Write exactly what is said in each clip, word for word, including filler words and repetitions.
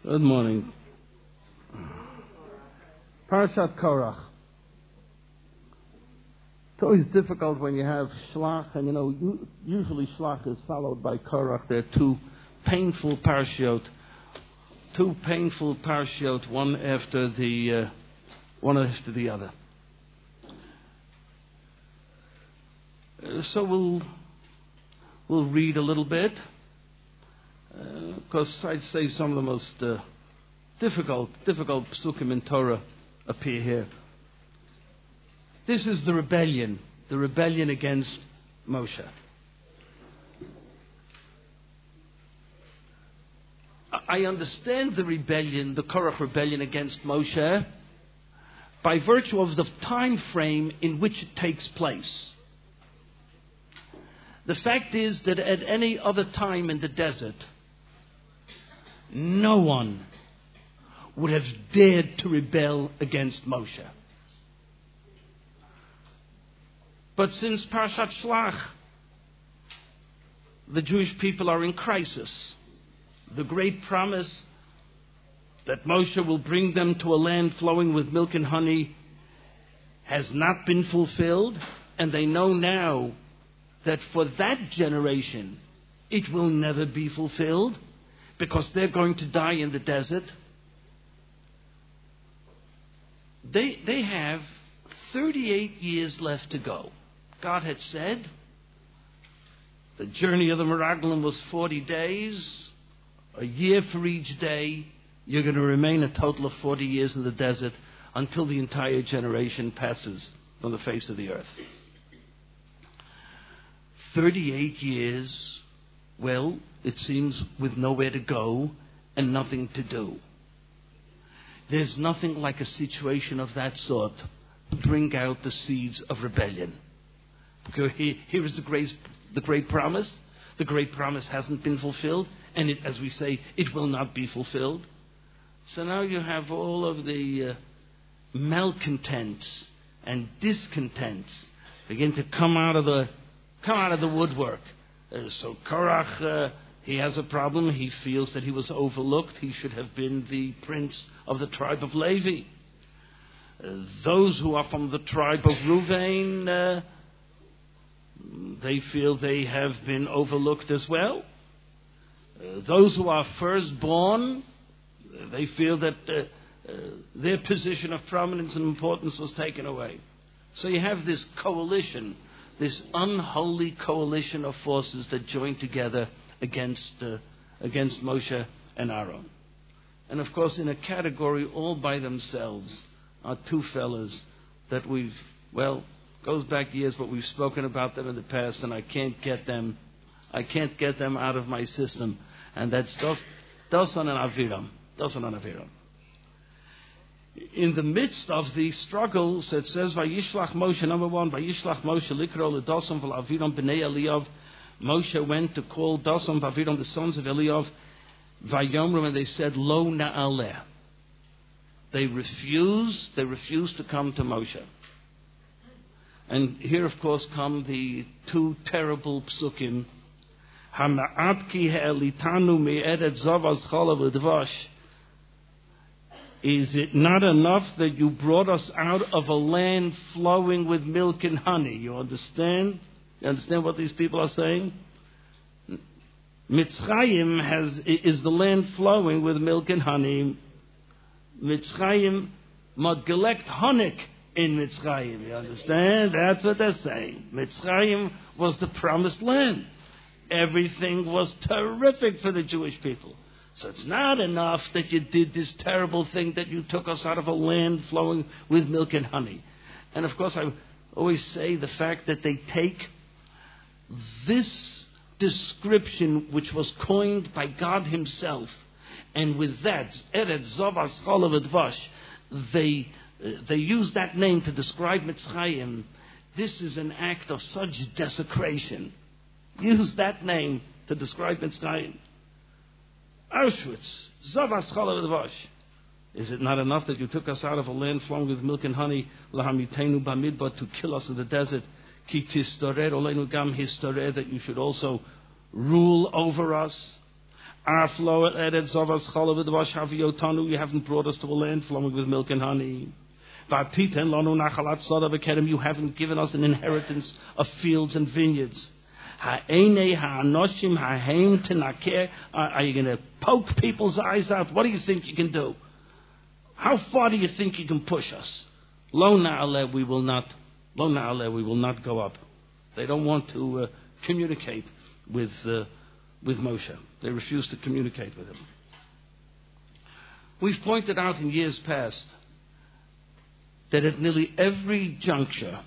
Good morning. Parashat Korach. It's always difficult when you have Shlach, and you know, usually Shlach is followed by Korach. They're two painful parashiot, two painful parashiot, one after the uh, one after the other. Uh, so we'll we'll read a little bit, because uh, I'd say some of the most uh, difficult difficult psukim in Torah appear here. This is the rebellion, the rebellion against Moshe. I understand the rebellion, the Korach rebellion against Moshe, by virtue of the time frame in which it takes place. The fact is that at any other time in the desert, no one would have dared to rebel against Moshe. But since Parashat Shlach, the Jewish people are in crisis. The great promise that Moshe will bring them to a land flowing with milk and honey has not been fulfilled, and they know now that for that generation it will never be fulfilled because they're going to die in the desert. They, they have thirty-eight years left to go. God had said the journey of the Meraglim was forty days, a year for each day. You're going to remain a total of forty years in the desert until the entire generation passes from the face of the earth. thirty-eight years, well, it seems with nowhere to go and nothing to do. There's nothing like a situation of that sort to bring out the seeds of rebellion. Here is the great, the great promise. The great promise hasn't been fulfilled, and it, as we say, it will not be fulfilled. So now you have all of the uh, malcontents and discontents begin to come out of the come out of the woodwork. Uh, so Korach, uh, he has a problem. He feels that he was overlooked. He should have been the prince of the tribe of Levi. Uh, those who are from the tribe of Ruvain, uh, they feel they have been overlooked as well. Uh, those who are firstborn, uh, they feel that uh, uh, their position of prominence and importance was taken away. So you have this coalition, this unholy coalition of forces that join together against uh, against Moshe and Aaron. And of course, in a category all by themselves are two fellas that we've, well, goes back years, but we've spoken about them in the past, and I can't get them, I can't get them out of my system. And that's Dosan and Aviram. Dosan and Aviram. In the midst of the struggles, it says, Vayishlach Moshe, number one, Vayishlach Moshe likro leDosan v'Aviram b'nei Eliyav. Moshe went to call Dosan v'Aviram, the sons of Eliyav, Vayomrim, and they said, Lo na'aleh. They refused, they refused to come to Moshe. And here, of course, come the two terrible psukim. Hama'at ki ha'elitanu me'eretz zavas chalav udvash. Is it not enough that you brought us out of a land flowing with milk and honey? You understand? You understand what these people are saying? Mitzrayim has is the land flowing with milk and honey. Mitzrayim modgelekt honik in Mitzrayim. You understand? That's what they're saying. Mitzrayim was the promised land. Everything was terrific for the Jewish people. So it's not enough that you did this terrible thing, that you took us out of a land flowing with milk and honey. And of course, I always say the fact that they take this description, which was coined by God Himself, and with that, Eretz Zavas Chalav Udvash, they uh, they use that name to describe Mitzrayim. This is an act of such desecration. Use that name to describe Mitzrayim. Auschwitz, Zavas Chalav Udvash. Is it not enough that you took us out of a land flowing with milk and honey, lahamitenu bamidbar, to kill us in the desert? Ki tistorer olenu gam historer, that you should also rule over us. You haven't brought us to a land flowing with milk and honey. You haven't given us an inheritance of fields and vineyards. Are you going to poke people's eyes out? What do you think you can do? How far do you think you can push us? Lo na'aleh, we will not. Lo na'aleh, we will not go up. They don't want to uh, communicate with uh, with Moshe. They refuse to communicate with him. We've pointed out in years past that at nearly every juncture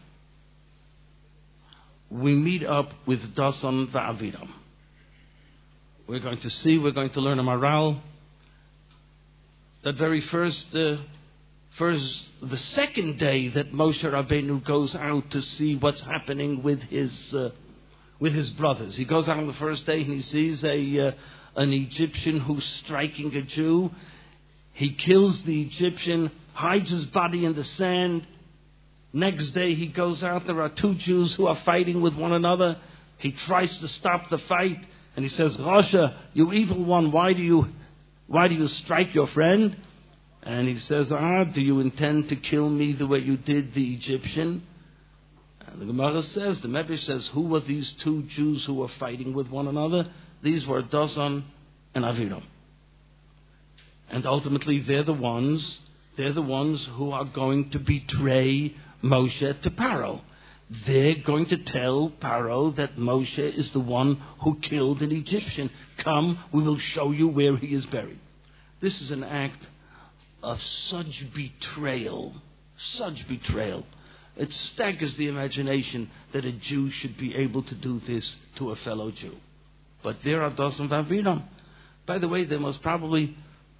we meet up with Dasan va'Aviram. We're going to see, we're going to learn a morale. That very first, uh, first, the second day that Moshe Rabbeinu goes out to see what's happening with his uh, with his brothers. He goes out on the first day and he sees a uh, an Egyptian who's striking a Jew. He kills the Egyptian, hides his body in the sand. Next day he goes out. There are two Jews who are fighting with one another. He tries to stop the fight and he says, Rasha, you evil one, why do you why do you strike your friend? And he says, ah, do you intend to kill me the way you did the Egyptian? And the Gemara says, the Medrash says, who were these two Jews who were fighting with one another? These were Dasan and Aviram. And ultimately they're the ones, they're the ones who are going to betray Moshe to Paro. They're going to tell Paro that Moshe is the one who killed an Egyptian. Come, we will show you where he is buried. This is an act of such betrayal, such betrayal. It staggers the imagination that a Jew should be able to do this to a fellow Jew. But there are Dasan v'Aviram. By the way, there most probably,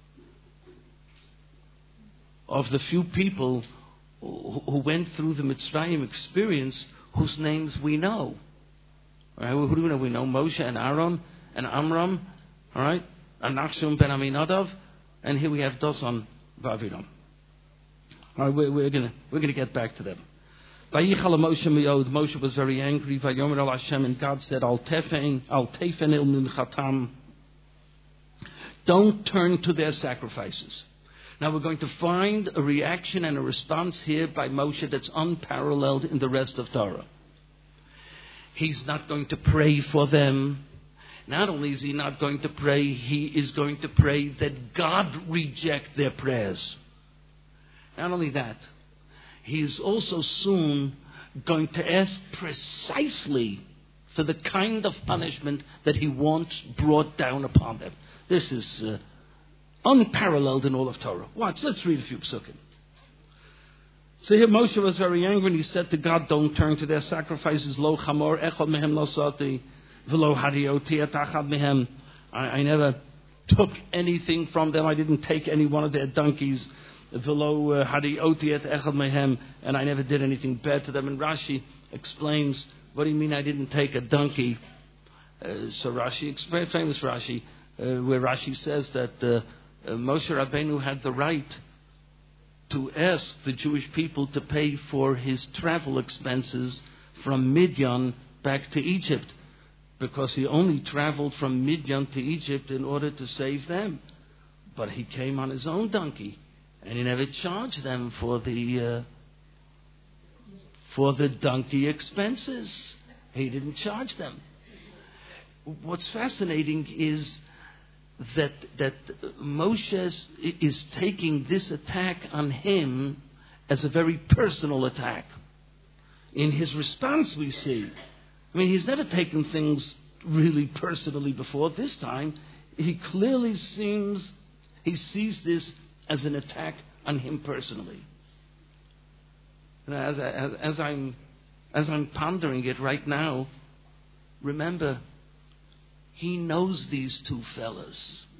of the few people who went through the Mitzrayim experience, whose names we know. Right? Who do we know? We know Moshe and Aaron and Amram, all right, and Nachshon ben Aminadav, and here we have Dasan v'Aviram. All right, we're, we're gonna we're gonna get back to them. Vayichal Moshe miyod. Moshe was very angry. Vayomer el Hashem, and God said, Al tefen al tefen el minchatam. Don't turn to their sacrifices. Now we're going to find a reaction and a response here by Moshe that's unparalleled in the rest of Torah. He's not going to pray for them. Not only is he not going to pray, he is going to pray that God reject their prayers. Not only that, he is also soon going to ask precisely for the kind of punishment that he wants brought down upon them. This is Uh, unparalleled in all of Torah. Watch, let's read a few psukim. So here Moshe was very angry and he said to God, don't turn to their sacrifices. Lo chamor echad mehem nosati v'lo harioti et achad mehem. I never took anything from them. I didn't take any one of their donkeys. V'lo harioti et echad mehem. And I never did anything bad to them. And Rashi explains, what do you mean I didn't take a donkey? Uh, so Rashi, very famous Rashi, uh, where Rashi says that uh, Uh, Moshe Rabbeinu had the right to ask the Jewish people to pay for his travel expenses from Midian back to Egypt, because he only traveled from Midian to Egypt in order to save them. But he came on his own donkey, and he never charged them for the uh, for the donkey expenses. He didn't charge them. What's fascinating is that that Moshe is taking this attack on him as a very personal attack. In his response, we see, I mean, he's never taken things really personally before. This time, he clearly seems, he sees this as an attack on him personally. And as, as, as I'm as I'm pondering it right now, remember, he knows these two fellas.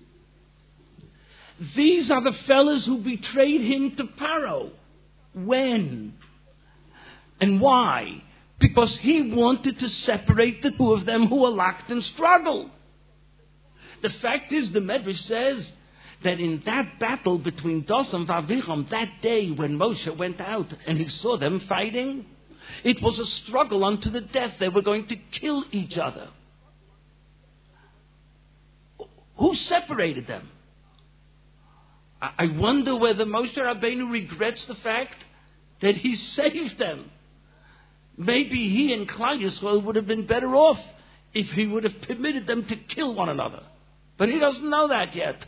These are the fellas who betrayed him to Paro. When? And why? Because he wanted to separate the two of them who were locked in struggle. The fact is, the Medrash says that in that battle between Dasan and Aviram, that day when Moshe went out and he saw them fighting, it was a struggle unto the death. They were going to kill each other. Who Who separated them? I, I wonder whether Moshe Rabbeinu regrets the fact that he saved them. Maybe he and Klal Yisrael would have been better off if he would have permitted them to kill one another. But he doesn't know that yet.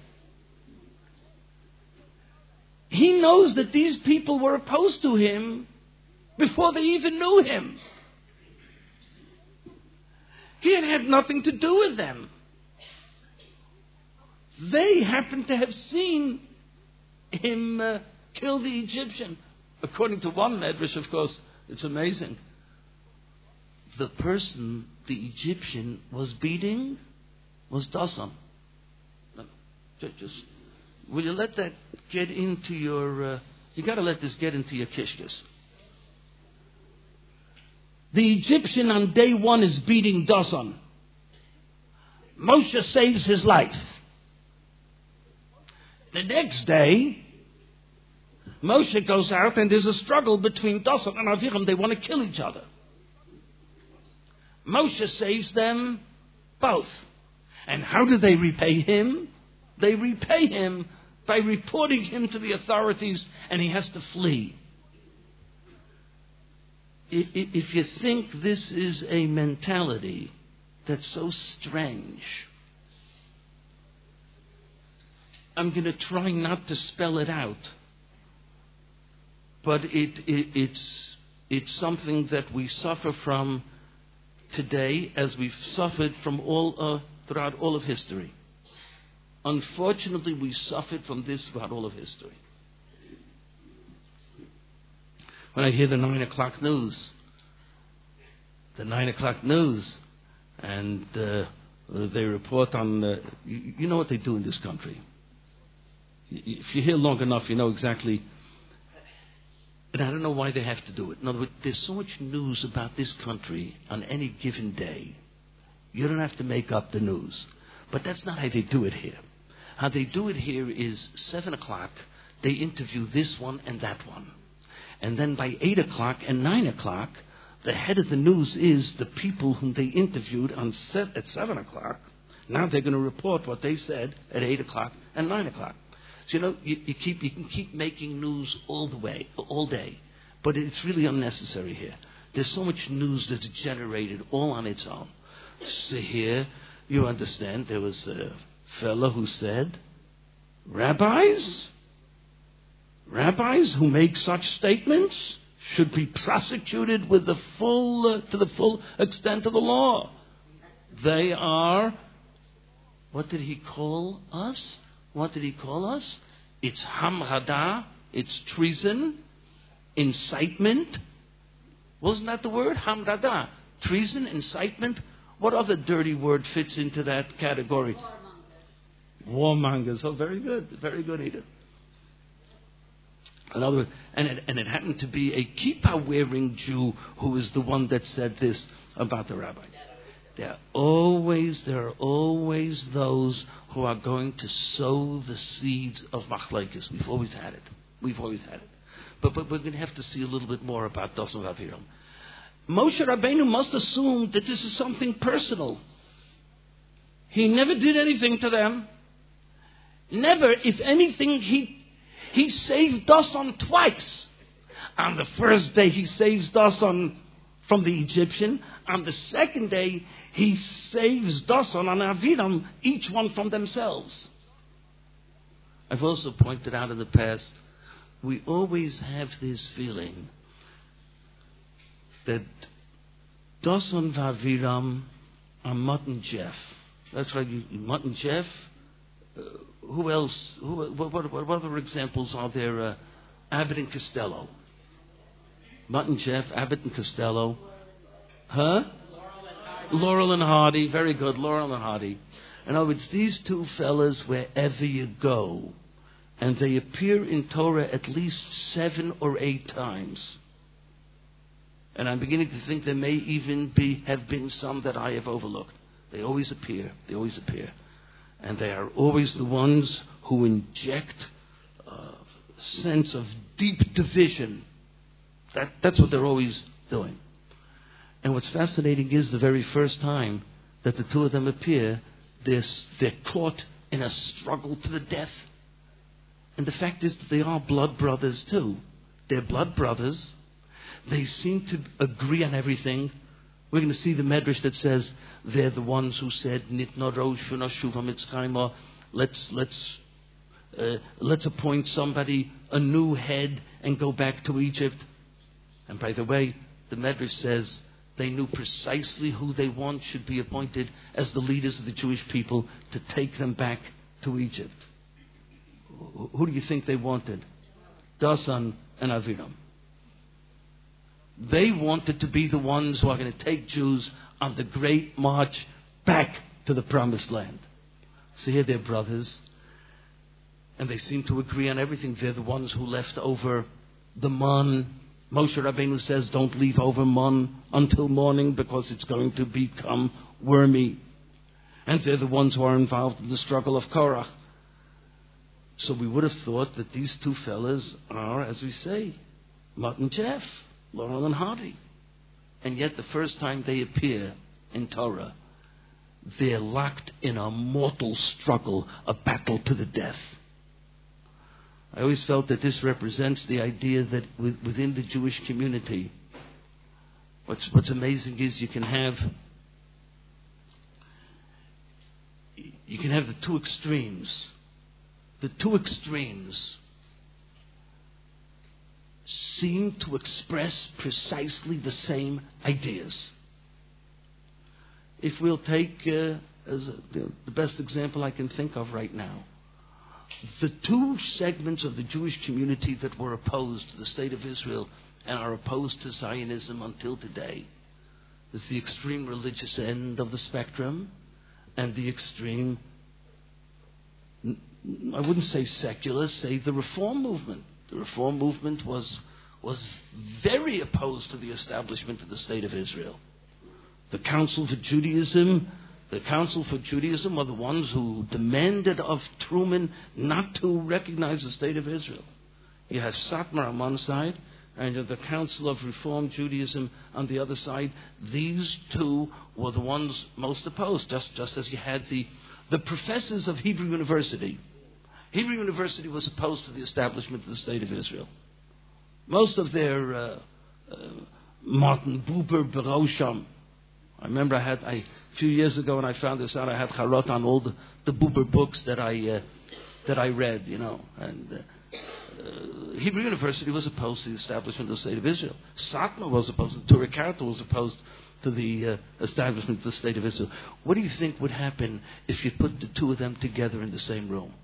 He knows that these people were opposed to him before they even knew him. He had had nothing to do with them. They happened to have seen him uh, kill the Egyptian. According to one medrash, of course, it's amazing. The person the Egyptian was beating was Dasan. Just, will you let that get into your... Uh, you got to let this get into your kishkas. The Egyptian on day one is beating Dasan. Moshe saves his life. The next day, Moshe goes out and there's a struggle between Dasan and Aviram. They want to kill each other. Moshe saves them both. And how do they repay him? They repay him by reporting him to the authorities, and he has to flee. If you think this is a mentality that's so strange, I'm going to try not to spell it out. But it, it, it's, it's something that we suffer from today as we've suffered from all uh, throughout all of history. Unfortunately, we suffered from this throughout all of history. When I hear the nine o'clock news, the nine o'clock news, and uh, they report on, uh, you, you know what they do in this country. If you hear long enough, you know exactly. And I don't know why they have to do it. In other words, there's so much news about this country on any given day. You don't have to make up the news. But that's not how they do it here. How they do it here is seven o'clock, they interview this one and that one. And then by eight o'clock and nine o'clock, the head of the news is the people whom they interviewed on set at seven o'clock. Now they're going to report what they said at eight o'clock and nine o'clock. So, you know, you, you, keep, you can keep making news all the way, all day. But it's really unnecessary here. There's so much news that's generated all on its own. So here, you understand, there was a fellow who said, rabbis, rabbis who make such statements should be prosecuted with the full, uh, to the full extent of the law. They are, what did he call us? What did he call us? It's hamrada, it's treason, incitement. Wasn't that the word? Hamrada, treason, incitement. What other dirty word fits into that category? Warmongers. Warmongers. Oh, very good. Very good, Edith. Another word. And it, and it happened to be a kippah-wearing Jew who was the one that said this about the rabbi. There are always, there are always those who are going to sow the seeds of machlekes. We've always had it. We've always had it. But, but we're going to have to see a little bit more about Dasan v'Aviram. Moshe Rabbeinu must assume that this is something personal. He never did anything to them. Never, if anything, he he saved Dasan twice. On the first day, he saves Dasan from the Egyptian. On the second day, he saves Dasan and Aviram, each one from themselves. I've also pointed out in the past, we always have this feeling that Dasan v'Aviram are Mutt and Jeff. That's right, you, Mutt and Jeff. Uh, who else? Who, what, what, what other examples are there? Uh, Abbott and Costello. Mutt and Jeff, Abbott and Costello. Huh? Laurel and Hardy. Very good, Laurel and Hardy. In other words, these two fellas, wherever you go, and they appear in Torah at least seven or eight times. And I'm beginning to think there may even be have been some that I have overlooked. They always appear. They always appear. And they are always the ones who inject a sense of deep division. That, that's what they're always doing. And what's fascinating is the very first time that the two of them appear, they're, they're caught in a struggle to the death. And the fact is that they are blood brothers too. They're blood brothers. They seem to agree on everything. We're going to see the medrash that says they're the ones who said, "Nitna rosh v'nashuva mitzrayim." Let's let's uh, let's appoint somebody a new head and go back to Egypt. And by the way, the medrash says they knew precisely who they want should be appointed as the leaders of the Jewish people to take them back to Egypt. Who do you think they wanted? Dasan and Aviram. They wanted to be the ones who are going to take Jews on the great march back to the promised land. So here they're brothers, and they seem to agree on everything. They're the ones who left over the man. Moshe Rabbeinu says, don't leave over man until morning because it's going to become wormy. And they're the ones who are involved in the struggle of Korach. So we would have thought that these two fellas are, as we say, Mutt and Jeff, Laurel and Hardy. And yet the first time they appear in Torah, they're locked in a mortal struggle, a battle to the death. I always felt that this represents the idea that within the Jewish community, what's, what's amazing is you can have you can have the two extremes. The two extremes seem to express precisely the same ideas. If we'll take uh, as a, you know, the best example I can think of right now, the two segments of the Jewish community that were opposed to the state of Israel and are opposed to Zionism until today is the extreme religious end of the spectrum and the extreme, I wouldn't say secular, say the Reform movement. The Reform movement was was very opposed to the establishment of the state of Israel. The Council for Judaism, the Council for Judaism were the ones who demanded of Truman not to recognize the state of Israel. You have Satmar on one side, and you have the Council of Reform Judaism on the other side. These two were the ones most opposed, just, just as you had the, the professors of Hebrew University. Hebrew University was opposed to the establishment of the state of Israel. Most of their uh, uh, Martin Buber, Berosham. I remember I had, I, a few years ago when I found this out, I had charot on all the, the Buber books that I uh, that I read, you know. And uh, uh, Hebrew University was opposed to the establishment of the state of Israel. Satmar was opposed, Torah Carta was opposed to the uh, establishment of the state of Israel. What do you think would happen if you put the two of them together in the same room?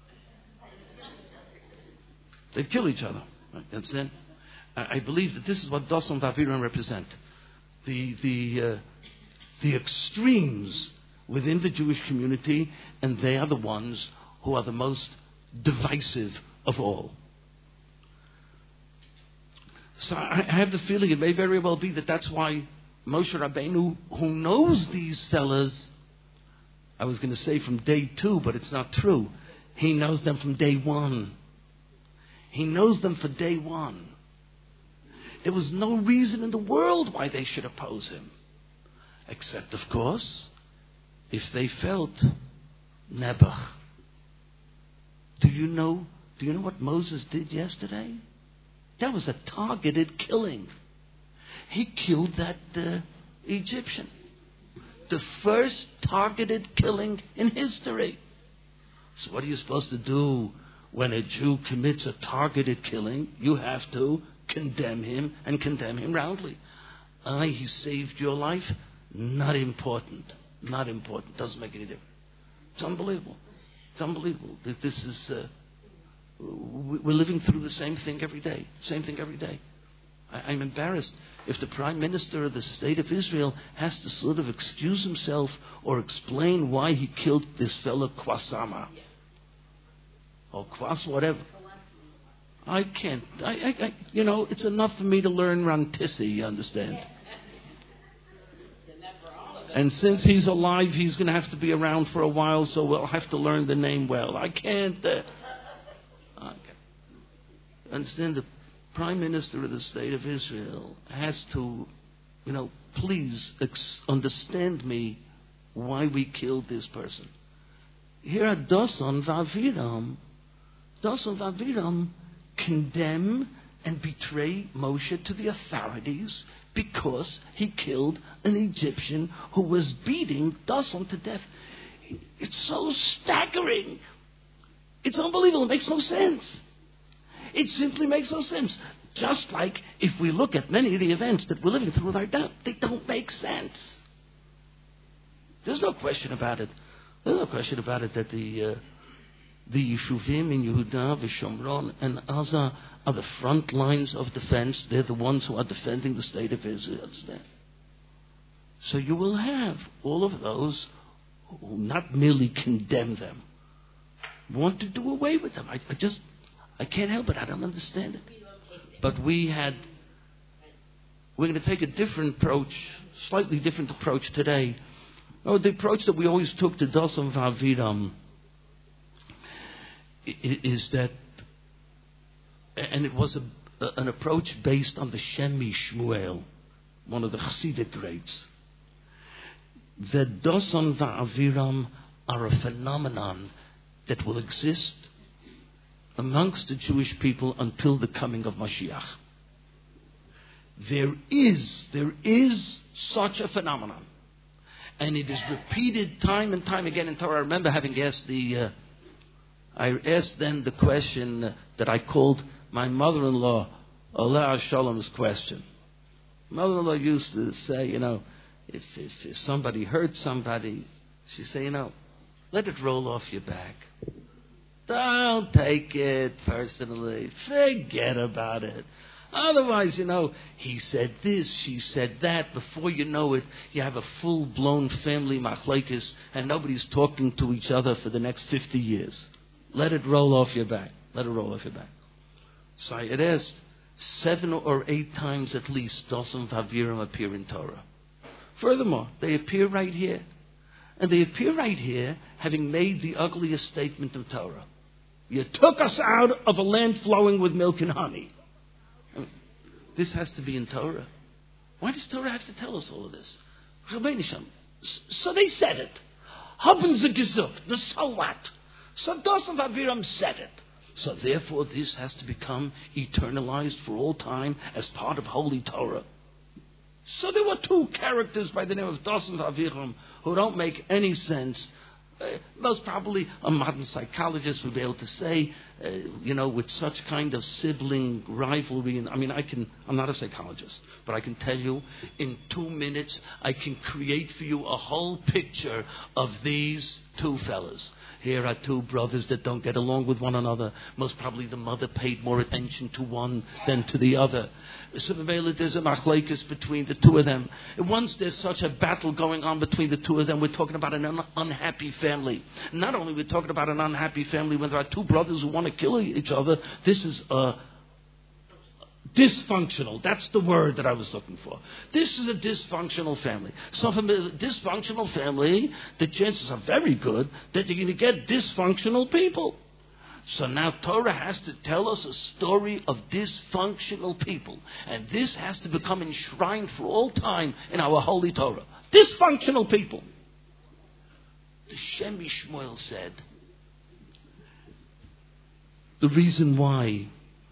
They'd kill each other. Right? Understand? I, I believe that this is what Dasan and Aviram represent. The the uh, the extremes within the Jewish community, and they are the ones who are the most divisive of all. So I, I have the feeling it may very well be that that's why Moshe Rabbeinu, who knows these fellas, I was going to say from day two, but it's not true. He knows them from day one. He knows them for day one. There was no reason in the world why they should oppose him. Except, of course, if they felt Nebuch. Do you know, do you know what Moses did yesterday? That was a targeted killing. He killed that uh, Egyptian. The first targeted killing in history. So what are you supposed to do when a Jew commits a targeted killing? You have to condemn him and condemn him roundly. Ah, he saved your life? Not important. Not important. Doesn't make any difference. It's unbelievable. It's unbelievable that this is, uh, we're living through the same thing every day. Same thing every day. I, I'm embarrassed if the Prime Minister of the State of Israel has to sort of excuse himself or explain why he killed this fellow Kwasama. Or Kwas, whatever. I can't. I, I, I, you know, it's enough for me to learn Rantissi, you understand? And since he's alive, he's going to have to be around for a while, so we'll have to learn the name well. I can't. Uh, okay. Understand, the Prime Minister of the State of Israel has to, you know, please ex- understand me why we killed this person. here are Dosan Vaviram. Dosan Vaviram condemn and betray Moshe to the authorities because he killed an Egyptian who was beating Dosan to death. It's so staggering. It's unbelievable. It makes no sense. It simply makes no sense. Just like if we look at many of the events that we're living through right now, they don't make sense. There's no question about it. There's no question about it that the uh, the Yeshuvim in Yehuda, V'Shomron, and Gaza are the front lines of defense. They're the ones who are defending the state of Israel. So you will have all of those who not merely condemn them, want to do away with them. I, I just, I can't help it. I don't understand it. But we had, we're going to take a different approach, slightly different approach today. Oh, the approach that we always took to Dosan Vaviram is that, and it was a, an approach based on the Shemi Shmuel, one of the Chassidic greats, that Dosan Vaviram are a phenomenon that will exist amongst the Jewish people until the coming of Mashiach. There is, there is such a phenomenon. And it is repeated time and time again in Torah. I remember having asked the, uh, I asked then the question that I called my mother-in-law, Allah Shalom's question. Mother-in-law used to say, you know, if, if, if somebody hurt somebody, she'd say, you know, let it roll off your back. Don't take it personally. Forget about it. Otherwise, you know, he said this, she said that. Before you know it, you have a full-blown family machlekes, and nobody's talking to each other for the next fifty years. Let it roll off your back. Let it roll off your back. So I had asked, seven or eight times at least, Dosan Vaviram appear in Torah. Furthermore, they appear right here. And they appear right here, having made the ugliest statement of Torah. You took us out of a land flowing with milk and honey. I mean, this has to be in Torah. Why does Torah have to tell us all of this? So they said it. Haben sie gesagt. Now so what? So Dosan Vaviram said it. So therefore this has to become eternalized for all time as part of Holy Torah. So there were two characters by the name of Dosan Vaviram who don't make any sense. Uh, most probably a modern psychologist would be able to say, uh, you know, with such kind of sibling rivalry. And I mean, I can, I'm not a psychologist, but I can tell you in two minutes, I can create for you a whole picture of these two fellas. Here are two brothers that don't get along with one another. Most probably the mother paid more attention to one than to the other. So there's a machlekes between the two of them. And once there's such a battle going on between the two of them, we're talking about an un- unhappy family. Not only we're talking about an unhappy family when there are two brothers who want to kill each other, this is a dysfunctional. That's the word that I was looking for. This is a dysfunctional family. So from a dysfunctional family, the chances are very good that you're going to get dysfunctional people. So now Torah has to tell us a story of dysfunctional people. And this has to become enshrined for all time in our holy Torah. Dysfunctional people. The Shemi Shmuel said, the reason why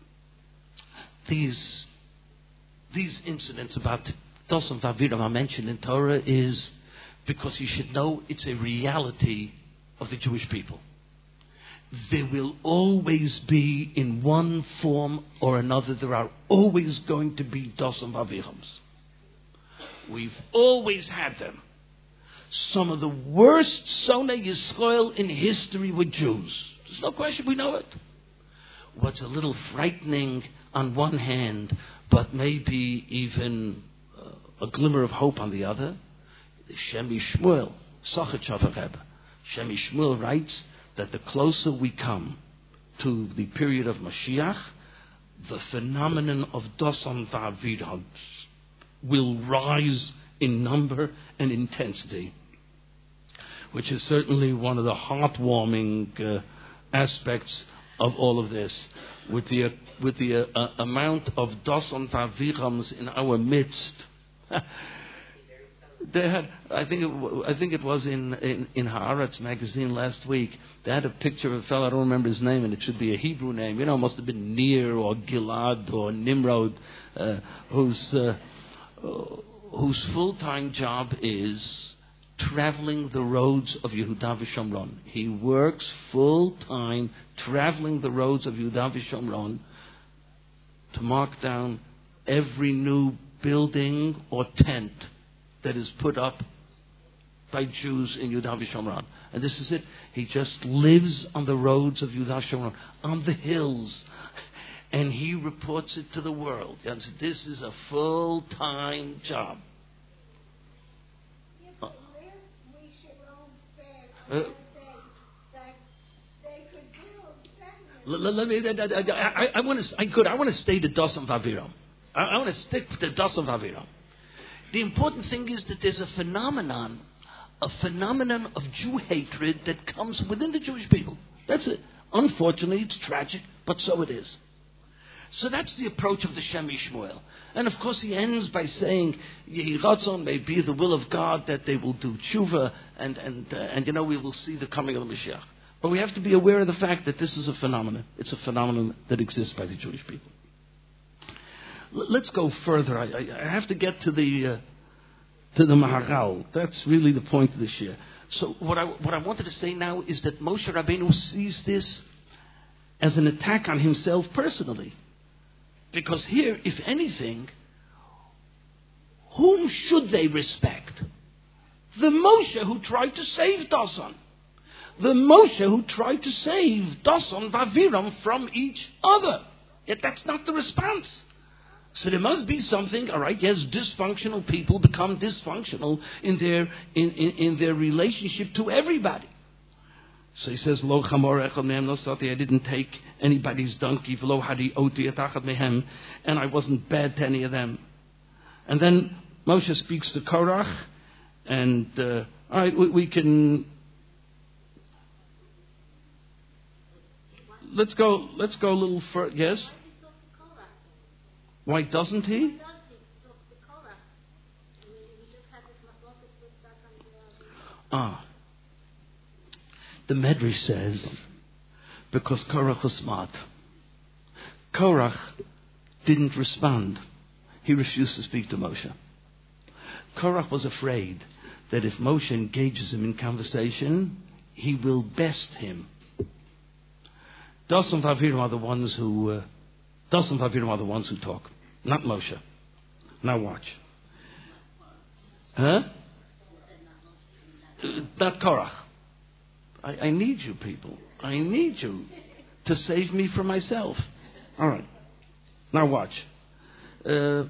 These, these incidents about Dosan Vaviram are mentioned in Torah is because you should know it's a reality of the Jewish people. There will always be, in one form or another, there are always going to be Dosan Vavirams. We've always had them. Some of the worst Sonei Yisrael in history were Jews. There's no question, we know it. What's a little frightening on one hand, but maybe even uh, a glimmer of hope on the other, the Shemi Shmuel, Sachet Rebbe. Shemi Shmuel writes that the closer we come to the period of Mashiach, the phenomenon of Dosan Vaviram will rise in number and intensity, which is certainly one of the heartwarming uh, aspects of all of this. With the uh, with the uh, amount of Dosan Vavirams in our midst, they had, I think it, I think it was in, in, in Haaretz magazine last week, they had a picture of a fellow, I don't remember his name, and it should be a Hebrew name, you know, it must have been Nir or Gilad or Nimrod, uh, whose, uh, whose full-time job is traveling the roads of Yehuda v'Shomron. He works full-time traveling the roads of Yehuda v'Shomron to mark down every new building or tent that is put up by Jews in Yehuda v'Shomron. And this is it. He just lives on the roads of Yehuda v'Shomron, on the hills, and he reports it to the world. And so this is a full-time job. Uh, uh, let, let me. I, I want to. I could. I want to stay to Dasan Vaviram. I, I want to stick to Dasan Vaviram. The important thing is that there's a phenomenon, a phenomenon of Jew hatred that comes within the Jewish people. That's it. Unfortunately, it's tragic, but so it is. So that's the approach of the Shem Yishmael. And of course he ends by saying, Yehi Ratzon, may be the will of God that they will do tshuva, and, and, uh, and you know, we will see the coming of the Mashiach. But we have to be aware of the fact that this is a phenomenon. It's a phenomenon that exists by the Jewish people. Let's go further. I, I, I have to get to the uh, to the Maharal. That's really the point of this year. So what I what I wanted to say now is that Moshe Rabbeinu sees this as an attack on himself personally, because here, if anything, whom should they respect? The Moshe who tried to save Dasan, the Moshe who tried to save Dasan Vaviram from each other. Yet that's not the response. So there must be something, all right, yes, dysfunctional people become dysfunctional in their in, in, in their relationship to everybody. So he says, Lo chamor echad mehem nosati, I didn't take anybody's donkey, v'lo hadi oti et achad mehem, and I wasn't bad to any of them. And then Moshe speaks to Korach, and uh, all right, we, we can let's go let's go a little further. Yes. Why doesn't he? Ah. The Medrash says, because Korach was smart. Korach didn't respond. He refused to speak to Moshe. Korach was afraid that if Moshe engages him in conversation, he will best him. Dasan Vaviram are the ones who, uh, Dasan Vaviram are the ones who talk. Not Moshe. Now watch. Huh? Uh, not Korach. I, I need you people. I need you to save me from myself. All right. Now watch. Uh,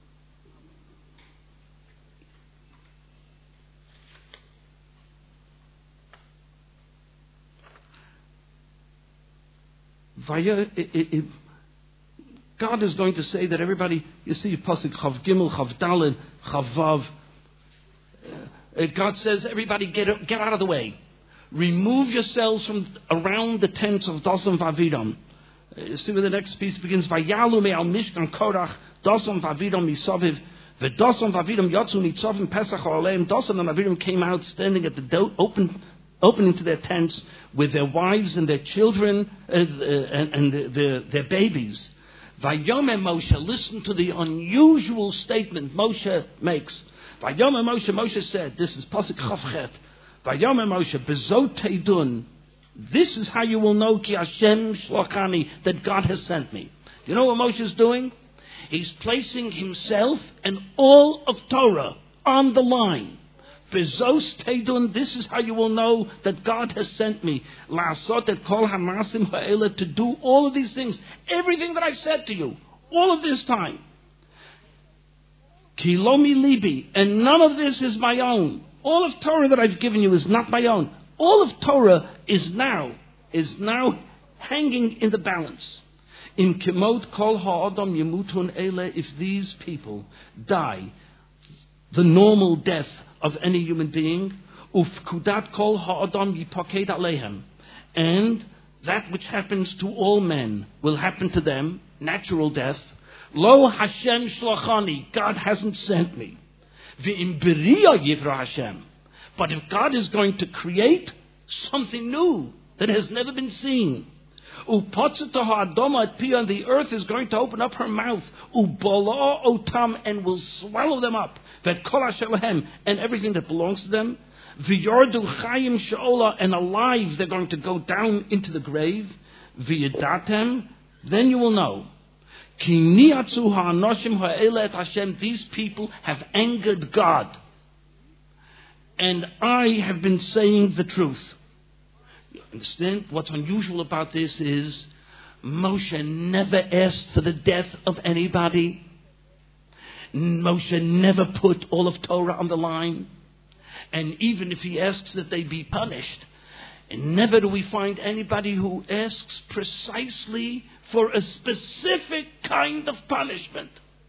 Vaya, it, it, it, God is going to say that everybody, you see, Pasuk Chav Gimel, Chav Daled, Chav Vav. Uh, God says, everybody get get out of the way. Remove yourselves from around the tents of Dasan Vaviram. Uh, see where the next piece begins. Vayalu me al Mishkan Korach, Dasan Vaviram misaviv, v'Dasan Vaviram yatzu nitzavim Pesach ha'oleim. Dasan and Vaviram came out standing at the do- open opening to their tents with their wives and their children uh, uh, and, and the, the, their babies. Vayome Moshe, listen to the unusual statement Moshe makes. Vayome Moshe, Moshe said, this is Pasuk Chavchet. Vayome Moshe, bezot teidun. This is how you will know ki Hashem shlachani, that God has sent me. You know what Moshe is doing? He's placing himself and all of Torah on the line. Bezos teidun, this is how you will know that God has sent me. La'asot et kol hamasim ha'ela, to do all of these things. Everything that I've said to you, all of this time. Ki lo mi libi, and none of this is my own. All of Torah that I've given you is not my own. All of Torah is now, is now hanging in the balance. In kimot kol ha'adam yemutun ele, if these people die the normal death of any human being, ufkudat kol ha'adam yipaked aleihem, and that which happens to all men will happen to them, natural death. Lo Hashem shlachani, God hasn't sent me. V'im beriya yivra Hashem. But if God is going to create something new that has never been seen, Upotzetaha Adoma at Pia, and the earth is going to open up her mouth, Ubala Otam, and will swallow them up, Vet Kol Ashelahem, and everything that belongs to them, V'yordu Chayim Sheola, and alive they're going to go down into the grave, V'yedatem, then you will know. Ki niatzu ha'anoshim ha'ele et Hashem, these people have angered God. And I have been saying the truth. You understand? What's unusual about this is Moshe never asked for the death of anybody. Moshe never put all of Torah on the line. And even if he asks that they be punished, and never do we find anybody who asks precisely for a specific kind of punishment.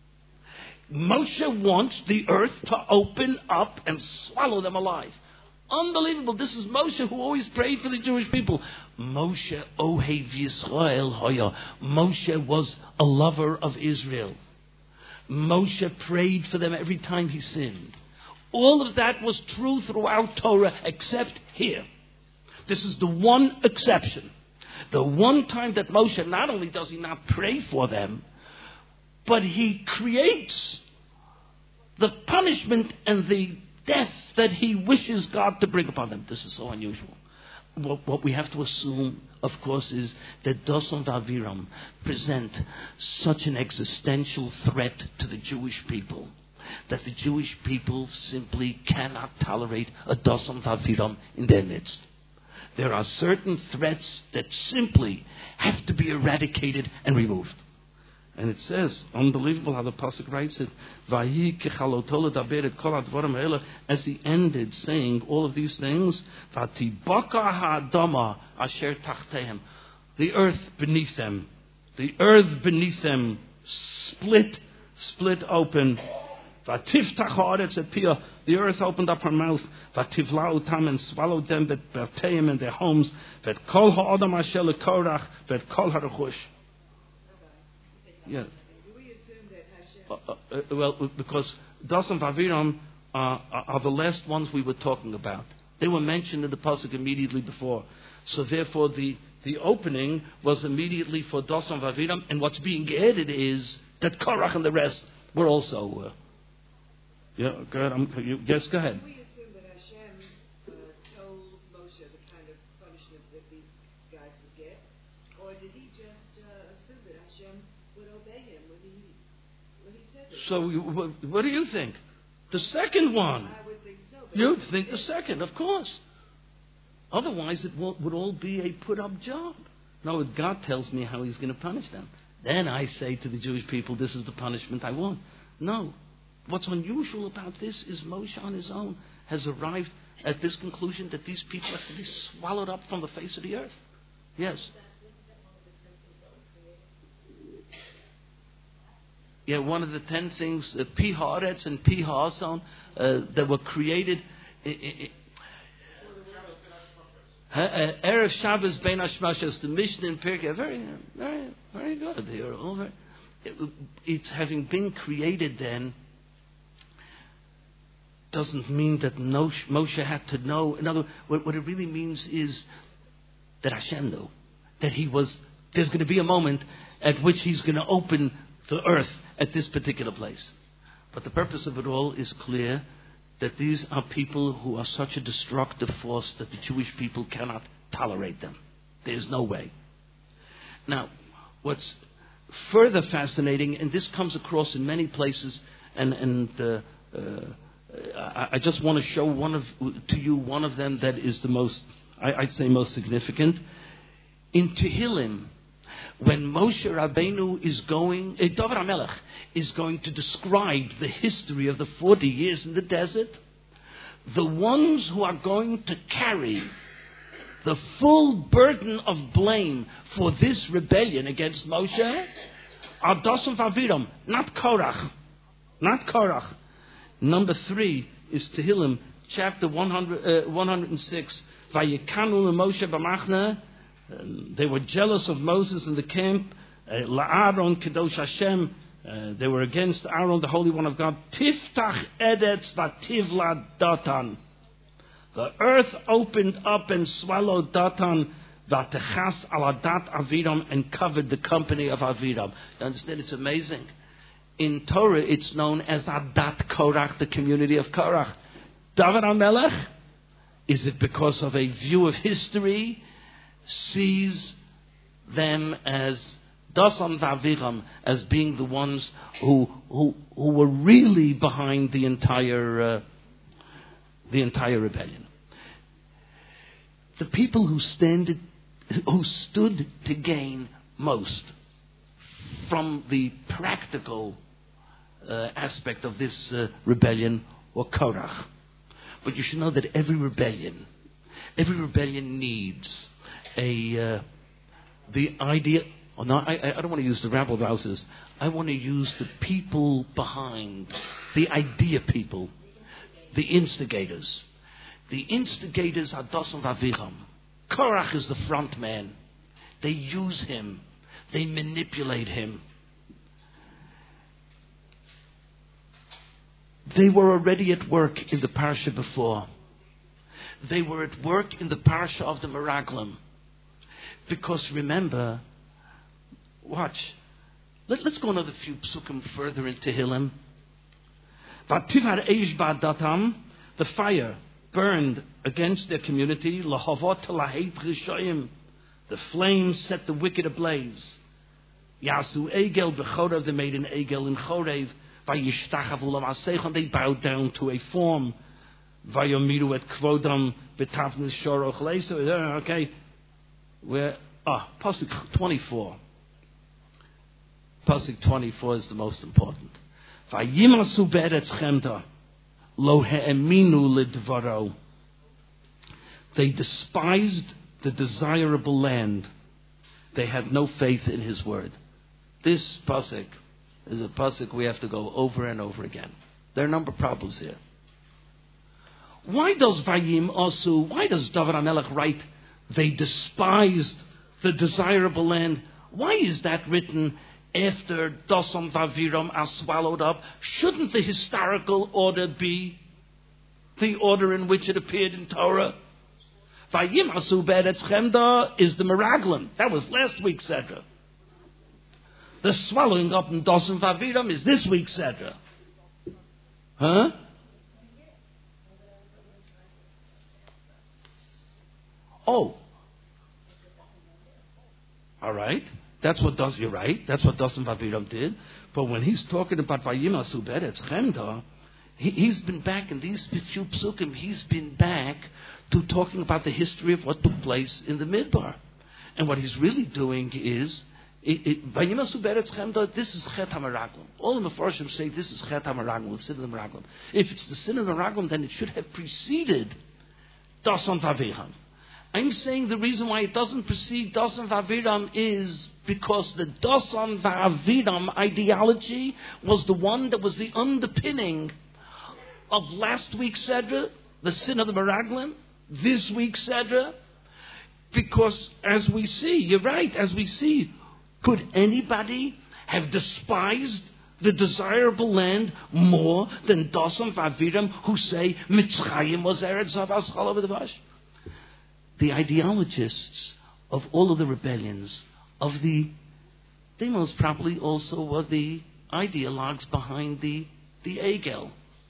Moshe wants the earth to open up and swallow them alive. Unbelievable. This is Moshe who always prayed for the Jewish people. Moshe Ohev Yisrael Hoya. Moshe was a lover of Israel. Moshe prayed for them every time he sinned. All of that was true throughout Torah except here. This is the one exception. The one time that Moshe, not only does he not pray for them, but he creates the punishment and the death that he wishes God to bring upon them. This is so unusual. What, what we have to assume, of course, is that Dosan Vaviram present such an existential threat to the Jewish people that the Jewish people simply cannot tolerate a Dosan Vaviram in their midst. There are certain threats that simply have to be eradicated and removed. And it says, unbelievable how the Pasuk writes it, Vahi kechalotola daberet kol advarim ha'ela, as he ended saying all of these things, Vatibaka ha'adama asher tachtehem, the earth beneath them, the earth beneath them split, split open. Vatiftach ha'aretz et pia, the earth opened up her mouth, Vativla utam, and swallowed them, bet berteim, in their homes, vet kol ha'adam asher lekorach, vet kol ha'rechush. Yeah. Uh, uh, well, because Dosan Vaviram uh, are the last ones we were talking about. They were mentioned in the pasuk immediately before. So therefore, the, the opening was immediately for Dosan Vaviram, and what's being added is that Korach and the rest were also. Uh, yeah, go ahead. I'm, you, yes, go ahead. We assume that Hashem uh, told Moshe the kind of punishment that these guys would get, or did he just uh, assume that Hashem would obey him when he when he said that? So, you, what, what do you think? The second one. I would think so. You'd think the second, of course. Otherwise, it would all be a put-up job. No, God tells me how He's going to punish them. Then I say to the Jewish people, "This is the punishment I want." No. What's unusual about this is Moshe on his own has arrived at this conclusion that these people have to be swallowed up from the face of the earth. Yes. Yeah, one of the ten things, uh, Pi Haaretz and Pi Haason, uh, that were created. Erev Shabbos Ben Hashmashos, the Mishnah in Pirkei, very, very, very good here. Over. It, it's having been created then. Doesn't mean that Moshe had to know. In other words, what, what it really means is that Hashem knew that he was. There's going to be a moment at which He's going to open the earth at this particular place. But the purpose of it all is clear, that these are people who are such a destructive force that the Jewish people cannot tolerate them. There's no way. Now, what's further fascinating, and this comes across in many places, and and. Uh, uh, I just want to show one of to you one of them that is the most, I'd say, most significant. In Tehillim, when Moshe Rabbeinu is going, David HaMelech is going to describe the history of the forty years in the desert, the ones who are going to carry the full burden of blame for this rebellion against Moshe are Dosan Vaviram, not Korach, not Korach. Number three is Tehillim, chapter one hundred, uh, one hundred six. Vayikanu Moshe b'machna. They were jealous of Moses in the camp. La'aron Kedosh Hashem. Uh, they were against Aaron, the Holy One of God. Tiftach edetz vativla Datan. The earth opened up and swallowed Datan, vatechas aladat Aviram, and covered the company of Aviram. You understand? It's amazing. In Torah, it's known as Adat Korach, the community of Korach. David HaMelech, is it because of a view of history, sees them as Dasan Vaviram, as being the ones who who who were really behind the entire uh, the entire rebellion. The people who stand who stood to gain most from the practical uh, aspect of this uh, rebellion were Korach. But you should know that every rebellion, every rebellion needs a uh, the idea. Oh, no, I, I don't want to use the rabble rousers. I want to use the people behind, the idea people, the instigators. The instigators are Dasan Vaviram. Korach is the front man. They use him. They manipulate him. They were already at work in the parsha before. They were at work in the parsha of the Meraglim. Because remember, watch, Let, let's go another few psukim further into Tehillim. Vativar eish ba'datam, the fire burned against their community. Lahavot laheit rishoyim, the flames set the wicked ablaze. Yasu egel b'chorev, they made an egel in Chorev. They bowed down to a form. Vayomiru et kvodam betavnis shoroch leisa. Okay, where ah pasuk twenty-four. Pasuk twenty-four is the most important. Vayimasu be'eretz chemda lo he'eminu lidvaro. They despised the desirable land. They had no faith in his word. This pasuk is a pasuk we have to go over and over again. There are a number of problems here. Why does Vayim Asu, why does David HaMelech write, they despised the desirable land? Why is that written after Dasan Vaviram are swallowed up? Shouldn't the historical order be the order in which it appeared in Torah? Vayim Asu Be'eretz Chemda is the Meraglim. That was last week's Sedra. The swallowing up in Dasan Vaviram is this week's Sedra. Huh? Oh. All right. That's what does you're right. That's what Dasan Vaviram did. But when he's talking about Vayim Asu Be'eretz Chemda, he, he's been back in these few psukim. He's been back to talking about the history of what took place in the Midbar, and what he's really doing is. Vayim Asu Be'eretz Chemda, this is Chet HaMeraglim. All the Mefarshim say this is Chet HaMeraglim, the sin of the Meraglim. If it's the sin of the Meraglim, then it should have preceded Dasan Vaviram. I'm saying the reason why it doesn't precede Dasan Vaviram is because the Dasan Vaviram ideology was the one that was the underpinning of last week's Sedra, the sin of the Meraglim, this week's Sedra. Because as we see, you're right, as we see, could anybody have despised the desirable land more than Dasan Vaviram, who say Mitzrayim was Eretz Zavas Chalav V'Dvash? The ideologists of all of the rebellions, of the, they most probably also were the ideologues behind the the Egel.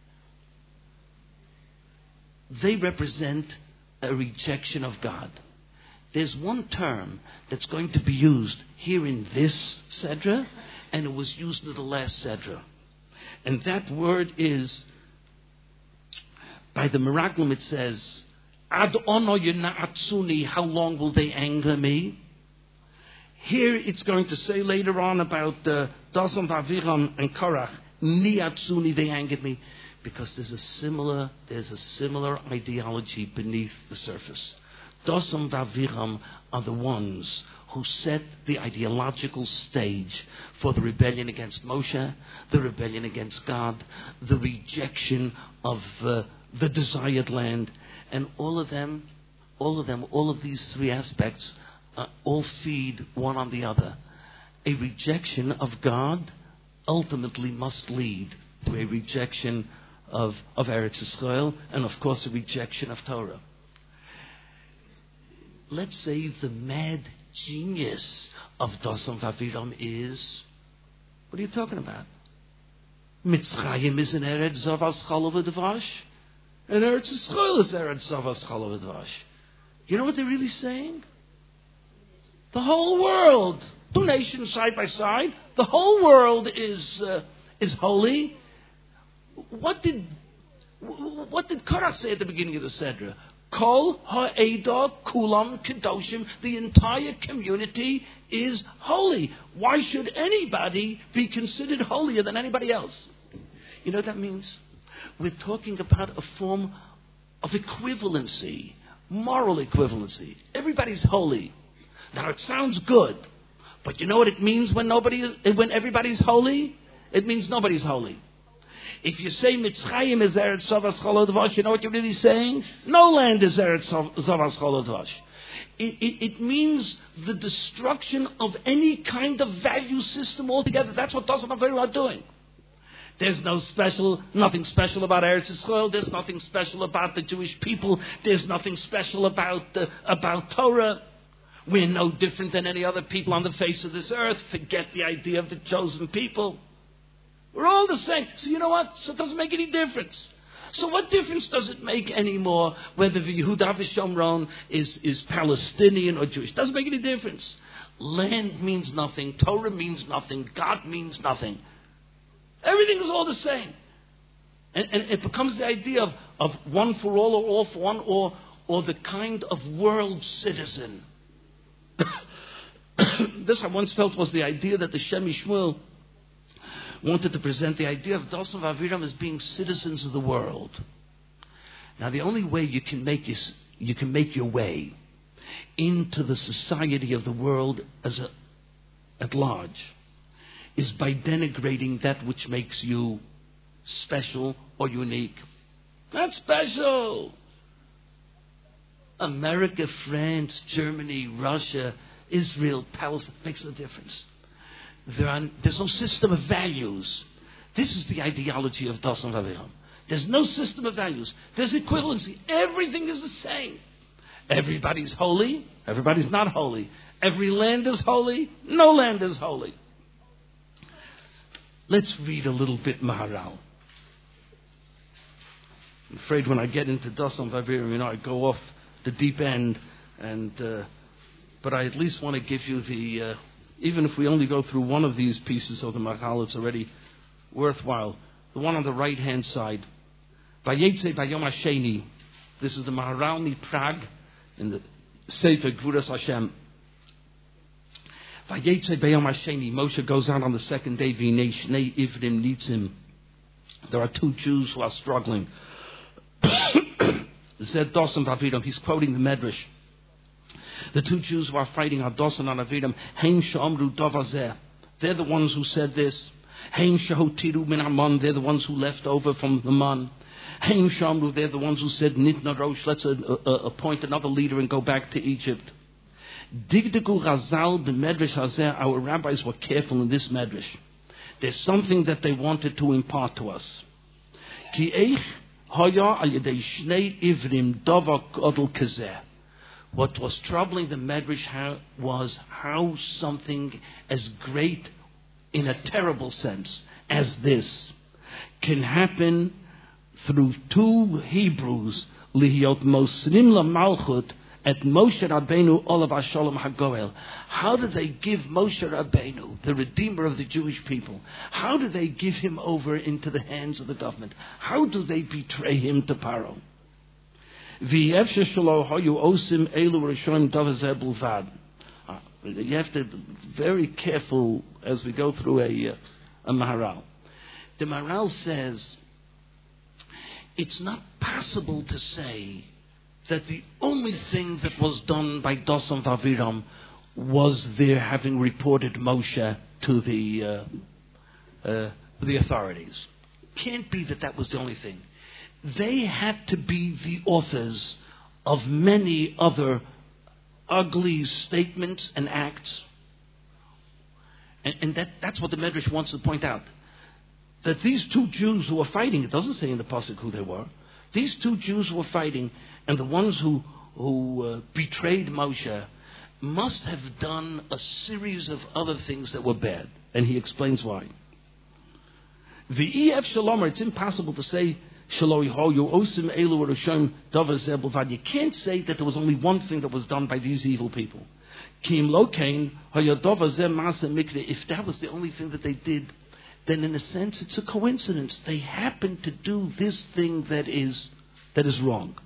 They represent a rejection of God. There's one term that's going to be used here in this Sedra, and it was used in the last Sedra. And that word is, by the Meraglim it says, Ad ono yina'atsuni, how long will they anger me? Here it's going to say later on about uh, Dasan Vaviram and Korach, ni'atsuni, they angered me. Because there's a similar, there's a similar ideology beneath the surface. Dasan Vaviram are the ones who set the ideological stage for the rebellion against Moshe, the rebellion against God, the rejection of uh, the desired land, and all of them, all of them, all of these three aspects, uh, all feed one on the other. A rejection of God ultimately must lead to a rejection of, of Eretz Yisrael and, of course, a rejection of Torah. Let's say the mad genius of Dosan Vaviram is, what are you talking about? Mitzrayim is an Eretz Zavas Chalav Udvash, and Eretz Yisrael is Eretz Zavas Chalav Udvash. You know what they're really saying? The whole world, two nations side by side, the whole world is uh, is holy. What did what did Korah say at the beginning of the Sedra? Kol ha'eda kulam kedoshim. The entire community is holy. Why should anybody be considered holier than anybody else? You know what that means? We're talking about a form of equivalency, moral equivalency. Everybody's holy. Now it sounds good, but you know what it means when nobody is, when everybody's holy? It means nobody's holy. If you say Mitzrayim is Eretz Zavas Chalav Udvash, you know what you're really saying? No land is Eretz Zavas Chalav Udvash. It, it, it means the destruction of any kind of value system altogether. That's what Dosan Vaviram are doing. There's no special, nothing special about Eretz Yisrael. There's nothing special about the Jewish people. There's nothing special about uh, about Torah. We're no different than any other people on the face of this earth. Forget the idea of the chosen people. We're all the same. So you know what? So it doesn't make any difference. So what difference does it make anymore whether the Yehuda v'Shomron is, is Palestinian or Jewish? It doesn't make any difference. Land means nothing. Torah means nothing. God means nothing. Everything is all the same. And, and it becomes the idea of, of one for all or all for one, or, or the kind of world citizen. This I once felt was the idea that the Shem Shmuel wanted to present, the idea of Dosan Vaviram as being citizens of the world. Now, the only way you can make you, you can make your way into the society of the world as a, at large is by denigrating that which makes you special or unique. Not special. America, France, Germany, Russia, Israel, Palestine, makes no difference. There are, there's no system of values. This is the ideology of Dosan Vaviram. There's no system of values. There's equivalency. Everything is the same. Everybody's holy. Everybody's not holy. Every land is holy. No land is holy. Let's read a little bit Maharal. I'm afraid when I get into Dosan Vaviram, you know, I go off the deep end, and uh, but I at least want to give you the. Uh, Even if we only go through one of these pieces of the Maharal, it's already worthwhile. The one on the right-hand side. Vayetze Bayom Hasheni. This is the Maharal Prague in the Sefer Gvuras Hashem. Vayetze Bayom Hasheni. Moshe goes out on the second day. V'nei Shnei Ivrim Nitzim. There are two Jews who are struggling. Zed Dosan Vaviram. He's quoting the Medrash. The two Jews who are fighting are Dosan and Aviram. Hein she'amru davazeh. They're the ones who said this. Hein she'hotiru min Aman. They're the ones who left over from the Man. Hein she'amru. They're the ones who said Nitna Rosh. Let's uh, uh, appoint another leader and go back to Egypt. Digdegu Chazal b'medrash hazeh. Our rabbis were careful in this medrash. There's something that they wanted to impart to us. Ki eich haya al yedei shnei ivrim davar gadol kazeh. What was troubling the Medrash was how something as great, in a terrible sense, as this can happen through two Hebrews, Lihiyot Mosrim LaMalchut at Moshe Rabbeinu Olav HaShalom HaGoel. How do they give Moshe Rabbeinu, the Redeemer of the Jewish people, how do they give him over into the hands of the government? How do they betray him to Paro? You have to be very careful as we go through a, a Maharal. The Maharal says it's not possible to say that the only thing that was done by Dosan Vaviram was their having reported Moshe to the uh, uh, the authorities. Can't be that that was the only thing. They had to be the authors of many other ugly statements and acts. And, and that, that's what the Medrash wants to point out. That these two Jews who were fighting, it doesn't say in the Pasuk who they were, these two Jews who were fighting, and the ones who, who uh, betrayed Moshe, must have done a series of other things that were bad. And he explains why. The E F Shalomer, it's impossible to say, you can't say that there was only one thing that was done by these evil people. If that was the only thing that they did, then in a sense it's a coincidence. They happened to do this thing that is that is wrong.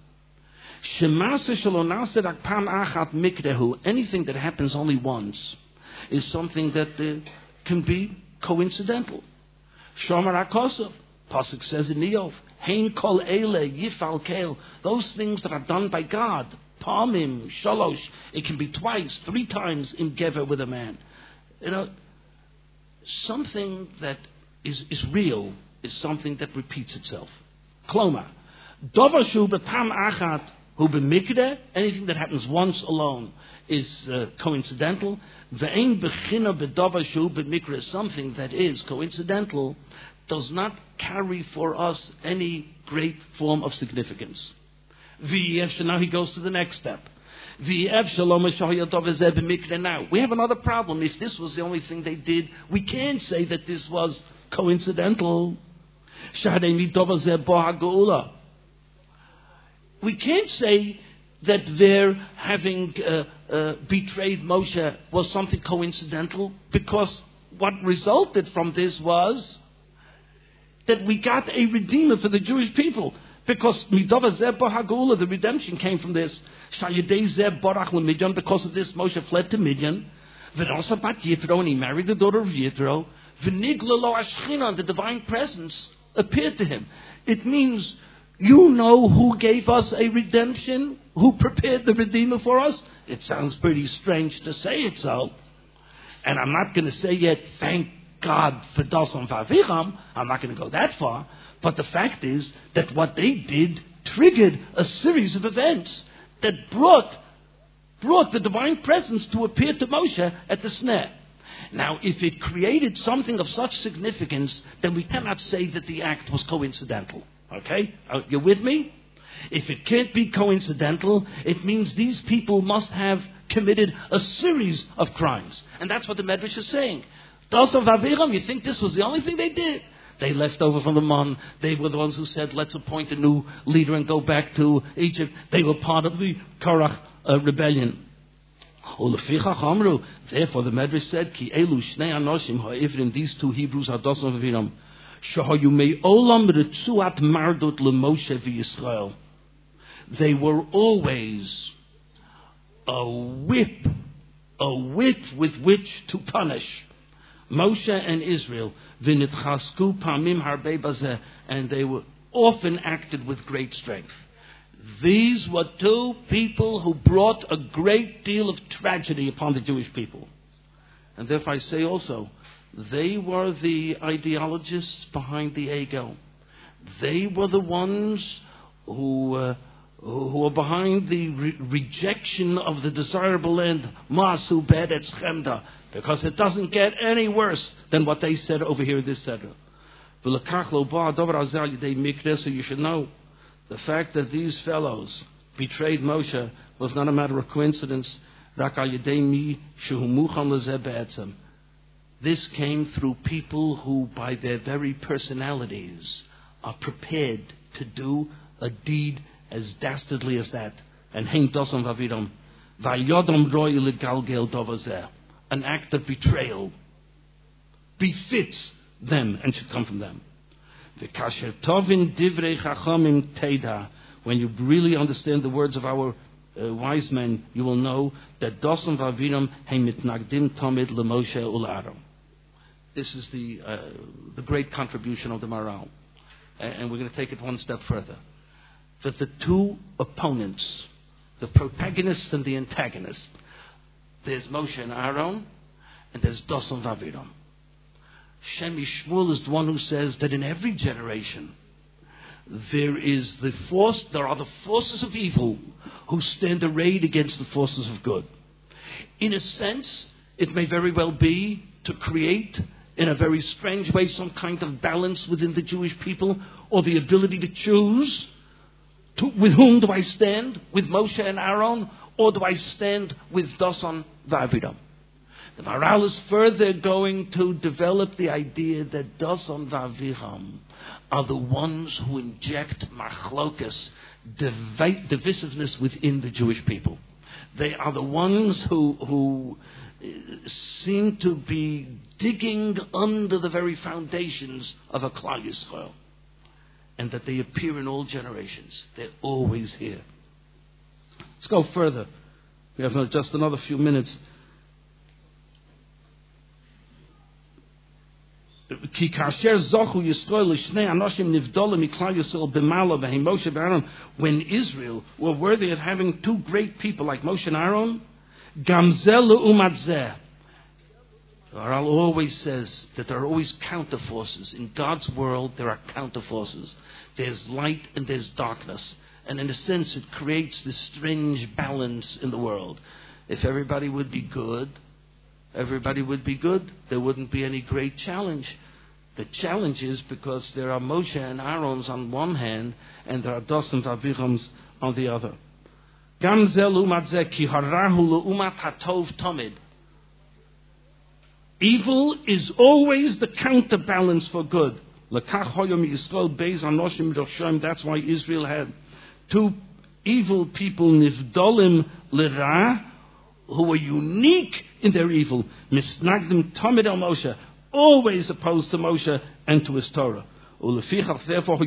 Anything that happens only once is something that uh, can be coincidental. Shomer HaKosov, Pasuk says in Eov, Hein kol ele yifal kel. Those things that are done by God, Palmim, Shalosh, it can be twice, three times in Gever with a man. You know, something that is, is real is something that repeats itself. Kloma, Dover shu b'pam achat hu b'mikdeh. Anything that happens once alone is uh, coincidental. Ve'ein b'china b'dover shu b'mikdeh. Something that is coincidental does not carry for us any great form of significance. Now he goes to the next step. Now, we have another problem. If this was the only thing they did, we can't say that this was coincidental. We can't say that their having uh, uh, betrayed Moshe was something coincidental, because what resulted from this was that we got a redeemer for the Jewish people. Because the redemption came from this. Because of this, Moshe fled to Midian. And he married the daughter of Yitro. The divine presence appeared to him. It means, you know who gave us a redemption? Who prepared the Redeemer for us? It sounds pretty strange to say it so. And I'm not going to say yet, thank God for Dasan Vaviram. I'm not going to go that far. But the fact is that what they did triggered a series of events that brought, brought the divine presence to appear to Moshe at the snare. Now, if it created something of such significance, then we cannot say that the act was coincidental. Okay? You're with me? If it can't be coincidental, it means these people must have committed a series of crimes. And that's what the Medrash is saying. Dasan Vaviram, you think this was the only thing they did? They left over from the Mon. They were the ones who said, let's appoint a new leader and go back to Egypt. They were part of the Korach uh, rebellion. Therefore, the Medrash said, Ki elu shnei anoshim ha'ivrim, these two Hebrews are Dasan Vaviram, shahayu me'olam retzuat mardut leMoshe v'Yisrael. They were always a whip, a whip with which to punish Moshe and Israel, and they were often acted with great strength. These were two people who brought a great deal of tragedy upon the Jewish people. And therefore I say also, they were the ideologists behind the ego. They were the ones who, uh, who were behind the re- rejection of the desirable land, Masu Be'etz Chemda. Because it doesn't get any worse than what they said over here in this center. So you should know the fact that these fellows betrayed Moshe was not a matter of coincidence. This came through people who, by their very personalities, are prepared to do a deed as dastardly as that. And hein Dasan Vaviram, vayodom roi legalgel dovazeh. An act of betrayal befits them and should come from them. When you really understand the words of our uh, wise men, you will know that Dasan Vaviram hein mitnagdim tamid leMoshe uLaAharon. This is the uh, the great contribution of the Maharal, and we're going to take it one step further. That the two opponents, the protagonist and the antagonist, there's Moshe and Aaron, and there's Dasan Vaviram. Shemi Shmuel is the one who says that in every generation there is the force, there are the forces of evil who stand arrayed against the forces of good. In a sense, it may very well be to create, in a very strange way, some kind of balance within the Jewish people, or the ability to choose, to, with whom do I stand? With Moshe and Aaron, or do I stand with Dasan v'Aviram? The Maharal is further going to develop the idea that Dasan v'Aviram are the ones who inject machlokas, divi- divisiveness within the Jewish people. They are the ones who, who seem to be digging under the very foundations of a Klal Yisrael. And that they appear in all generations. They're always here. Let's go further. We have just another few minutes. When Israel were worthy of having two great people like Moshe and Aaron, Gamzel umatzeh. Maharal always says that there are always counterforces. In God's world, there are counterforces. There's light and there's darkness. And in a sense, it creates this strange balance in the world. If everybody would be good, everybody would be good. There wouldn't be any great challenge. The challenge is because there are Moshe and Aaron's on one hand, and there are Dasan and Aviram's on the other. Gamzel umatzeh ki harahu leumat hatov tamid. Evil is always the counterbalance for good. That's why Israel had two evil people, Nivdolim Lera, who were unique in their evil. Misnagdim Tamid al Moshe, always opposed to Moshe and to his Torah. Therefore,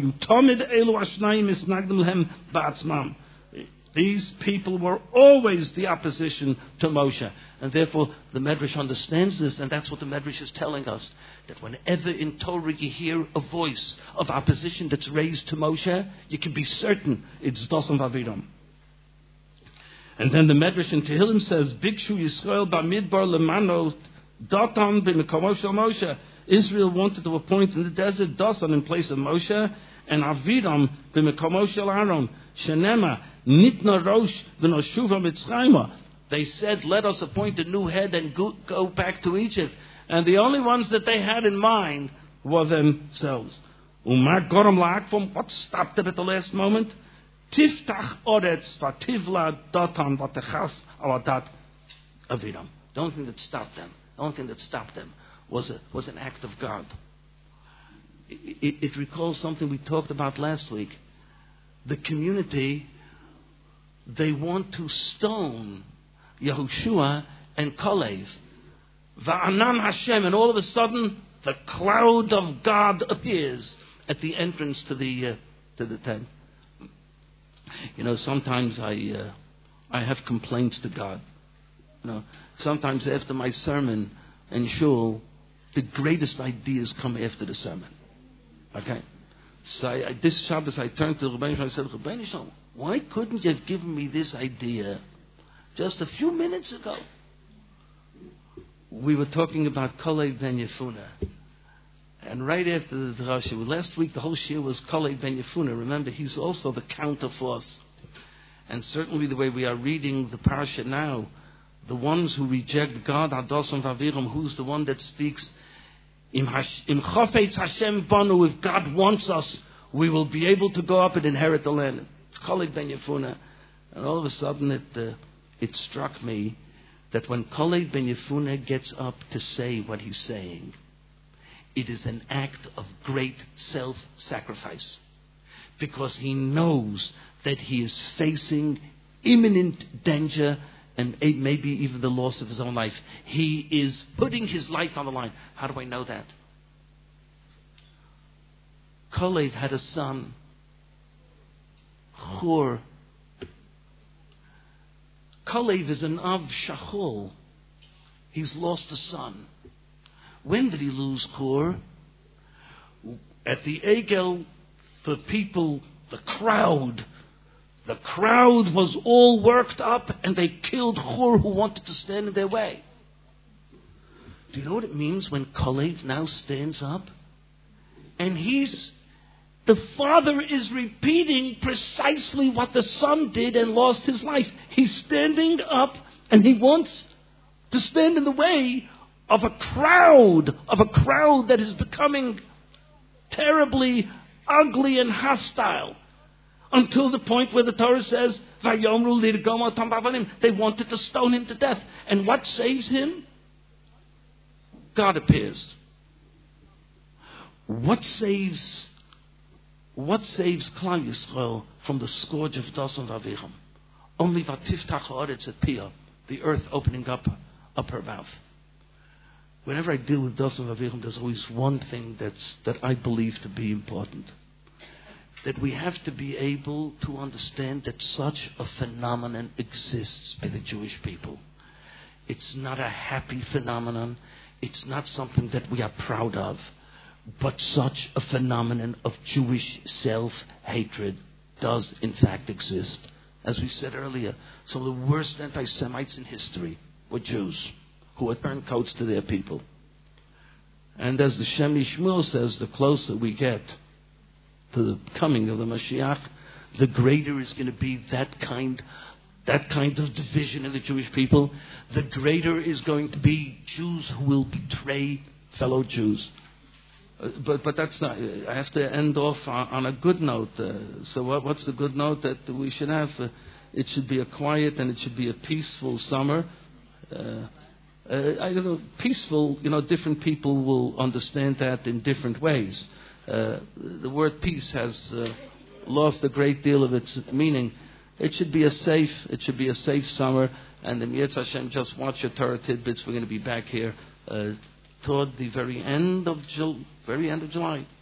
these people were always the opposition to Moshe. And therefore, the Medrash understands this, and that's what the Medrash is telling us. That whenever in Torah you hear a voice of opposition that's raised to Moshe, you can be certain it's Dasan v'Aviram. And then the Medrash in Tehillim says, Bikshu Yisrael b'midbar lemano Datan b'mekomo shel Moshe. Israel wanted to appoint in the desert Dasan in place of Moshe, and Aviram b'mekomo shel Aaron. Shenema nitna rosh v'noshuva mitzrayma. They said, let us appoint a new head and go, go back to Egypt. And the only ones that they had in mind were themselves. Umar goram la'akvom. What stopped them at the last moment? Tiftach oretz v'tivla datan v'techas aladat Aviram. The only thing that stopped them, the only thing that stopped them was a, was an act of God. It, it, it recalls something we talked about last week. The community, they want to stone Yehoshua and Kalev. Va'anan Hashem, and all of a sudden the cloud of God appears at the entrance to the uh, to the tent. You know, sometimes I uh, I have complaints to God. You know, sometimes after my sermon in shul, the greatest ideas come after the sermon. Okay, so I, I, this Shabbos I turned to Rebbeinu Shalom. I said, Rebbeinu Shalom, why couldn't you have given me this idea just a few minutes ago? We were talking about Kalev ben Yefuna. And right after the drasha, last week the whole shir was Kalev ben Yefuna. Remember, he's also the counterforce. And certainly the way we are reading the parasha now, the ones who reject God, Dasan v'Aviram, who's the one that speaks, Im Chafetz Hashem Banu, if God wants us, we will be able to go up and inherit the land. It's Kalev ben Yefuna. And all of a sudden it, uh, it struck me that when Kalev ben Yefuna gets up to say what he's saying, it is an act of great self-sacrifice. Because he knows that he is facing imminent danger and maybe even the loss of his own life. He is putting his life on the line. How do I know that? Kalev had a son, Chur. Kalev is an Av Shachol. He's lost a son. When did he lose Chur? At the Egel, the people, the crowd, the crowd was all worked up and they killed Chur who wanted to stand in their way. Do you know what it means when Kalev now stands up? And he's, the father is repeating precisely what the son did and lost his life. He's standing up and he wants to stand in the way of a crowd, of a crowd that is becoming terribly ugly and hostile, until the point where the Torah says, "Vayomru lirgom otam bavanim." They wanted to stone him to death. And what saves him? God appears. What saves? What saves Klal Yisrael from the scourge of Dasan v'Avicham? Only vatiftach haaretz et piyah, the earth opening up, up her mouth. Whenever I deal with Dasan v'Avicham, there's always one thing that's that I believe to be important. That we have to be able to understand that such a phenomenon exists by the Jewish people. It's not a happy phenomenon. It's not something that we are proud of. But such a phenomenon of Jewish self-hatred does in fact exist. As we said earlier, some of the worst anti-Semites in history were Jews who had turncoats to their people. And as the Shem Yishmuel says, the closer we get to the coming of the Mashiach, the greater is going to be that kind, that kind of division in the Jewish people. The greater is going to be Jews who will betray fellow Jews. Uh, but but that's not. I have to end off on, on a good note. Uh, so what, what's the good note that we should have? Uh, it should be a quiet and it should be a peaceful summer. Uh, uh, I don't know. Peaceful. You know, different people will understand that in different ways. Uh, the word peace has uh, lost a great deal of its meaning. It should be a safe. It should be a safe summer. And in Yetz Hashem, just watch your Torah tidbits. We're going to be back here uh, toward the very end of Ju- very end of July.